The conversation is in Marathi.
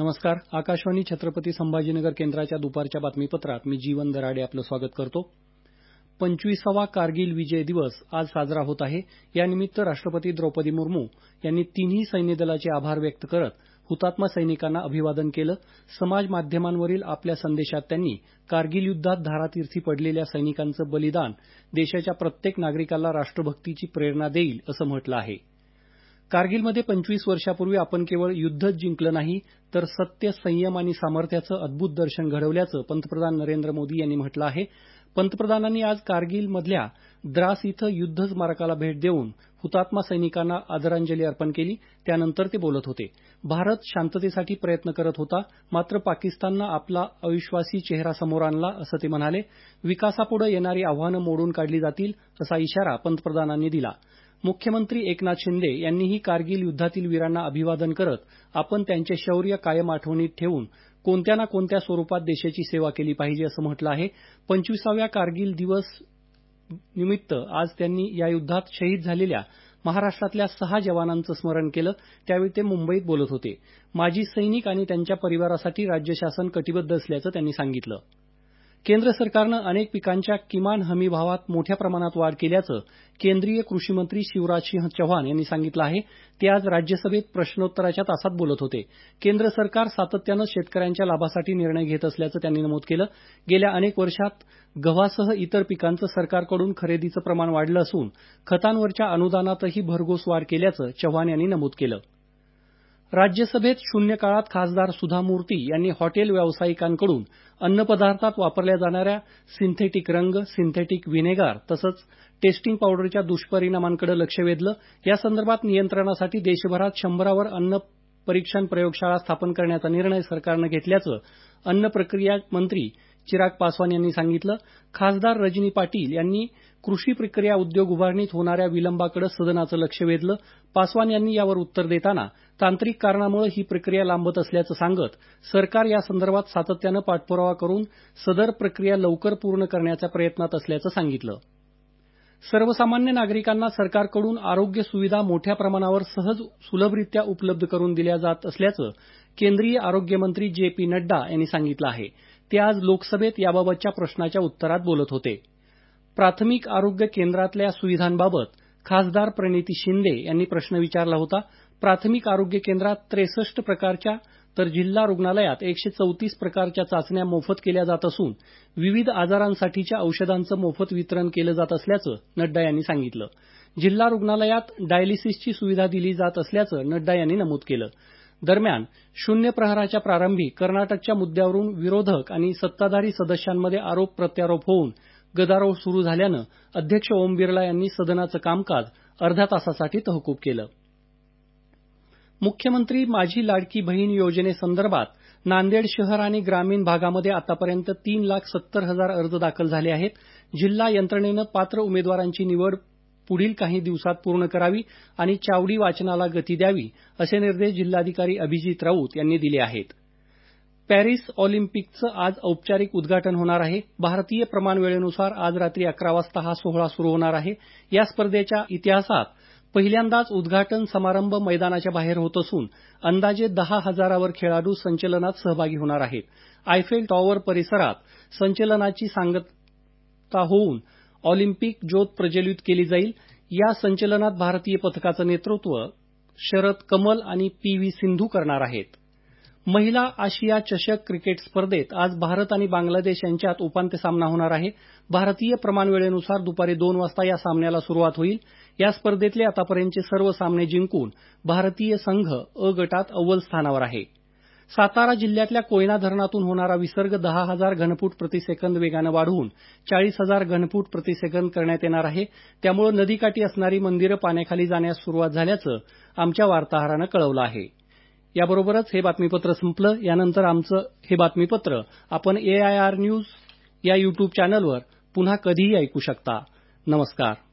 नमस्कार. आकाशवाणी छत्रपती संभाजीनगर केंद्राच्या दुपारच्या बातमीपत्रात मी जीवन दराडे आपलं स्वागत करतो. 25वा कारगिल विजय दिवस आज साजरा होत आहे. यानिमित्त राष्ट्रपती द्रौपदी मुर्मू यांनी तिन्ही सैन्य दलाचे आभार व्यक्त करत हुतात्मा सैनिकांना अभिवादन केलं. समाज माध्यमांवरील आपल्या संदेशात त्यांनी कारगिल युद्धात धारातीर्थी पडलेल्या सैनिकांचं बलिदान देशाच्या प्रत्येक नागरिकाला राष्ट्रभक्तीची प्रेरणा देईल असं म्हटलं आहे. कारगिलमध्ये 25 वर्षापूर्वी आपण केवळ युद्धच जिंकलं नाही तर सत्य, संयम आणि सामर्थ्याचं अद्भुत दर्शन घडवल्याचं पंतप्रधान नरेंद्र मोदी यांनी म्हटलं आहे. पंतप्रधानांनी आज कारगिलमधल्या द्रास इथं युद्ध स्मारकाला भेट देऊन हुतात्मा सैनिकांना आदरांजली अर्पण केली. त्यानंतर ते बोलत होते. भारत शांततेसाठी प्रयत्न करत होता, मात्र पाकिस्ताननं आपला अविश्वासी चेहरा समोर आणला असं ते म्हणाले. विकासापुढे येणारी आव्हानं मोडून काढली जातील असा इशारा पंतप्रधानांनी दिला. मुख्यमंत्री एकनाथ शिंदे यांनीही कारगिल युद्धातील वीरांना अभिवादन करत आपण त्यांचे शौर्य कायम आठवणीत ठेवून कोणत्या ना कोणत्या स्वरूपात देशाची सेवा केली पाहिजे असं म्हटलं आहे. 25व्या कारगिल दिवस निमित्त आज त्यांनी या युद्धात शहीद झालेल्या महाराष्ट्रातल्या 6 जवानांचं स्मरण केलं. त्यावेळी ते मुंबईत बोलत होते. माजी सैनिक आणि त्यांच्या परिवारासाठी राज्य शासन कटिबद्ध असल्याचं त्यांनी सांगितलं. केंद्र सरकारनं अनेक पिकांच्या किमान हमी भावात मोठ्या प्रमाणात वाढ केल्याचं केंद्रीय कृषी मंत्री शिवराजसिंह चौहान यांनी सांगितलं आहे. ते आज राज्यसभेत प्रश्नोत्तराच्या तासात बोलत होते. केंद्र सरकार सातत्यानं शेतकऱ्यांच्या लाभासाठी निर्णय घेत असल्याचं त्यांनी नमूद केलं. गेल्या अनेक वर्षात गव्हासह इतर पिकांचं सरकारकडून खरेदीचं प्रमाण वाढलं असून खतांवरच्या अनुदानातही भरघोस वाढ केल्याचं चौहान यांनी नमूद केलं. राज्यसभेत शून्य काळात खासदार सुधा मूर्ती यांनी हॉटेल व्यावसायिकांकडून अन्नपदार्थात वापरल्या जाणाऱ्या सिंथेटिक रंग, सिंथेटिक व्हिनेगार तसंच टेस्टिंग पावडरच्या दुष्परिणामांकडे लक्ष वेधलं. यासंदर्भात नियंत्रणासाठी देशभरात 100वर अन्न परीक्षण प्रयोगशाळा स्थापन करण्याचा निर्णय सरकारनं घेतल्याचं अन्न प्रक्रिया मंत्री चिराग पासवान यांनी सांगितलं. खासदार रजनी पाटील यांनी कृषी प्रक्रिया उद्योग उभारणीत होणाऱ्या विलंबाकडे सदनाचं लक्ष वेधलं. पासवान यांनी यावर उत्तर देताना तांत्रिक कारणामुळे ही प्रक्रिया लांबत असल्याचं सांगत सरकार यासंदर्भात सातत्यानं पाठपुरावा करून सदर प्रक्रिया लवकर पूर्ण करण्याच्या प्रयत्नात असल्याचं सांगितलं. सर्वसामान्य नागरिकांना सरकारकडून आरोग्य सुविधा मोठ्या प्रमाणावर सहज सुलभरित्या उपलब्ध करून दिल्या जात असल्याचं केंद्रीय आरोग्य मंत्री जे.पी. नड्डा यांनी सांगितलं आहे. ते आज लोकसभेत याबाबतच्या प्रश्नाच्या उत्तरात बोलत होते. प्राथमिक आरोग्य केंद्रातल्या सुविधांबाबत खासदार प्रणिती शिंदे यांनी प्रश्न विचारला होता. प्राथमिक आरोग्य केंद्रात 63 प्रकारच्या तर जिल्हा रुग्णालयात 134 प्रकारच्या चाचण्या मोफत केल्या जात असून विविध आजारांसाठीच्या औषधांचं मोफत वितरण केलं जात असल्याचं नड्डा यांनी सांगितलं. जिल्हा रुग्णालयात डायलिसिसची सुविधा दिली जात असल्याचं नड्डा यांनी नमूद केलं. दरम्यान शून्य प्रहराच्या प्रारंभी कर्नाटकच्या मुद्द्यावरून विरोधक आणि सत्ताधारी सदस्यांमध्ये आरोप प्रत्यारोप होऊन गदारोळ सुरू झाल्यानं अध्यक्ष ओम बिर्ला यांनी सदनाचं कामकाज अर्ध्या तासासाठी तहकूब केलं. मुख्यमंत्री माझी लाडकी बहीण योजनेसंदर्भात नांदेड शहर आणि ग्रामीण भागामध्ये आतापर्यंत 3,70,000 अर्ज दाखल झाले आहेत. जिल्हा यंत्रणेनं पात्र उमेदवारांची निवड पुढील काही दिवसात पूर्ण करावी आणि चावडी वाचनाला गती द्यावी असे निर्देश जिल्हाधिकारी अभिजित राऊत यांनी दिले आहेत. पॅरिस ऑलिम्पिकचं आज औपचारिक उद्घाटन होणार आहे. भारतीय प्रमाण वेळेनुसार आज रात्री 11 वाजता हा सोहळा सुरू होणार आहे. या स्पर्धेच्या इतिहासात पहिल्यांदाच उद्घाटन समारंभ मैदानाच्या बाहेर होत असून अंदाजे 10,000वर खेळाडू संचलनात सहभागी होणार आहेत. आयफेल टॉवर परिसरात संचलनाची सांगता होऊन ऑलिम्पिक ज्योत प्रज्वलित केली जाईल. या संचलनात भारतीय पथकाचं नेतृत्व शरद कमल आणि पी.व्ही. सिंधू करणार आहेत. महिला आशिया चषक क्रिकेट स्पर्धेत आज भारत आणि बांगलादेश यांच्यात उपांत्य सामना होणार आहे. भारतीय प्रमाण वेळेनुसार दुपारी 2 वाजता या सामन्याला सुरुवात होईल. या स्पर्धेतले आतापर्यंतचे सर्व सामने जिंकून भारतीय संघ अ गटात अव्वल स्थानावर आहे. सातारा जिल्ह्यातल्या कोयना धरणातून होणारा विसर्ग 10,000 घनफूट प्रतिसेकंद वेगानं वाढवून 40,000 घनफूट प्रतिसेकंद करण्यात येणार आहे. त्यामुळे नदीकाठी असणारी मंदिरं पाण्याखाली जाण्यास सुरुवात झाल्याचं आमच्या वार्ताहरानं कळवलं आहे. याबरोबरच हे बातमीपत्र संपलं. यानंतर आमचं हे बातमीपत्र आपण AIR न्यूज या युट्यूब चॅनलवर पुन्हा कधीही ऐकू शकता. नमस्कार.